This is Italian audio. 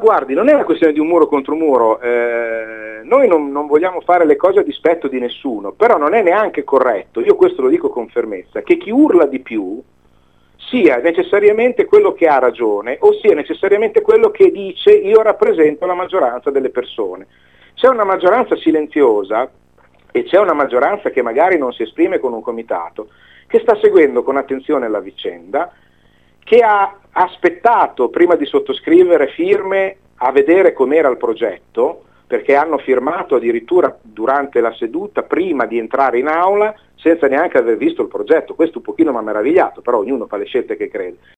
guardi, non è una questione di un muro contro un muro, noi non vogliamo fare le cose a dispetto di nessuno, però non è neanche corretto, io questo lo dico con fermezza, che chi urla di più sia necessariamente quello che ha ragione o sia necessariamente quello che dice io rappresento la maggioranza delle persone. C'è una maggioranza silenziosa e c'è una maggioranza che magari non si esprime con un comitato, che sta seguendo con attenzione la vicenda, che ha aspettato prima di sottoscrivere firme a vedere com'era il progetto, perché hanno firmato addirittura durante la seduta prima di entrare in aula senza neanche aver visto il progetto. Questo un pochino mi ha meravigliato, però ognuno fa le scelte che crede.